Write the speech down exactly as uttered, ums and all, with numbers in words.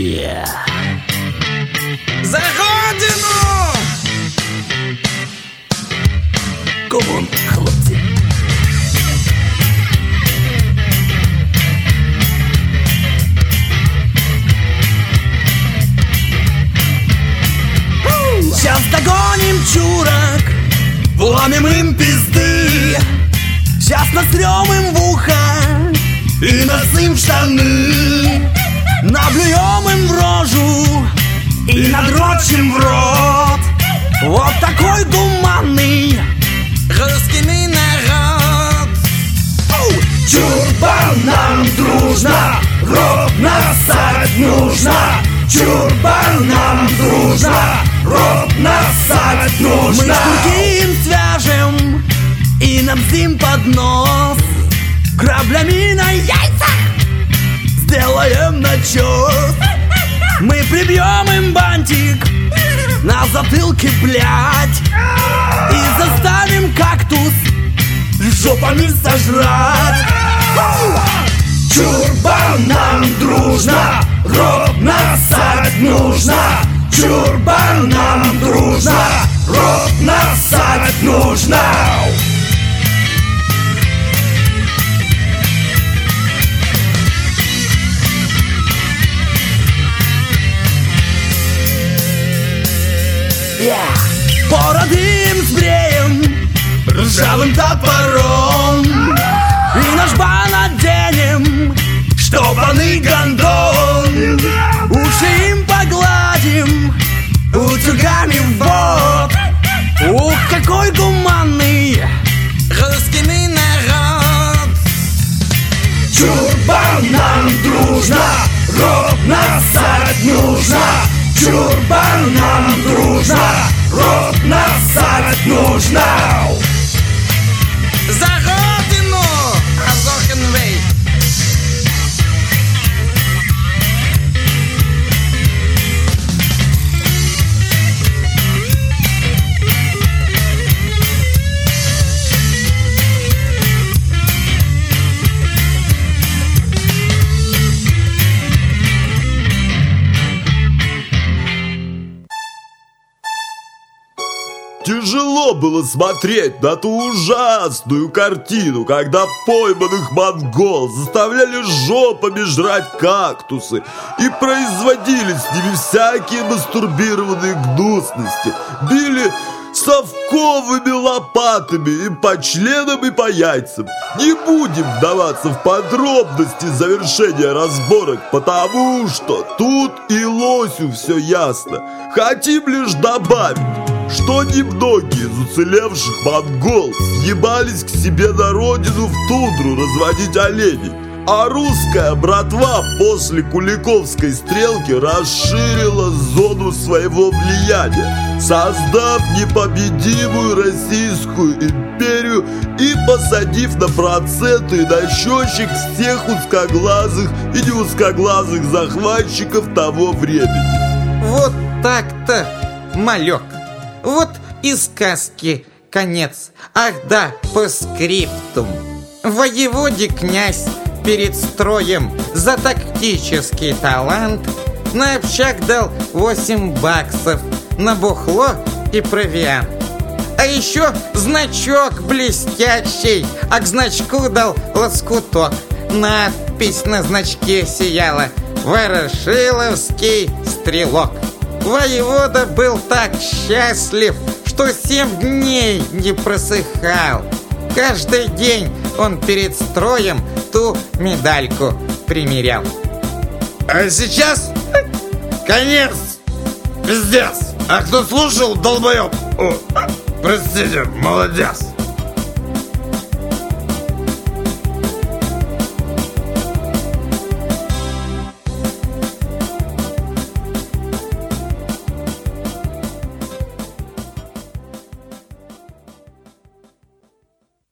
Yeah. За Родину! Комон, хлопці. Сейчас догоним чурок, вломим им пизды. Сейчас насрем им в ухо и насым в штаны. Наблюем им в рожу и надрочим в рот. Вот такой гуманный русский народ. Чурбан нам дружно, рот насать нужно. Чурбан нам дружно, рот насать нужно. Мы шнурки им свяжем и намсим под нос. Граблями на яйцах сделаем начес. Мы прибьем им бантик на затылке, блядь, и заставим кактус жопами сожрать. Чурбан нам дружно, рот насать нужно. Чурбан нам дружно, рот насать нужно. Yeah. Породим сбреем ржавым топором и наш бан оденем, штопанный гондон. Уши им погладим утюгами в бок. Ух, какой гуманный русский народ. Чурбан нам дружно, рот насать нужно. Чурбан нам дружно, рот насать нужно. За Родину! Азохенвей! Тяжело было смотреть на ту ужасную картину, когда пойманных монгол заставляли жопами жрать кактусы и производили с ними всякие мастурбированные гнусности, били совковыми лопатами и по членам, и по яйцам. Не будем вдаваться в подробности завершения разборок, потому что тут и лосю все ясно. Хотим лишь добавить, что немногие из уцелевших монгол съебались к себе на родину в тундру разводить оленей, а русская братва после Куликовской стрелки расширила зону своего влияния, создав непобедимую Российскую империю и посадив на проценты и на счетчик всех узкоглазых и неузкоглазых захватчиков того времени. Вот так-то, малек. Вот и сказки конец. Ах да, по скриптум. Воеводе князь перед строем за тактический талант на общак дал восемь баксов на бухло и провиант. А еще значок блестящий, а к значку дал лоскуток. Надпись на значке сияла: «Ворошиловский стрелок». Воевода был так счастлив, что семь дней не просыхал. Каждый день он перед строем ту медальку примерял. А сейчас конец, пиздец. А кто слушал, долбоеб? О, простите, молодец.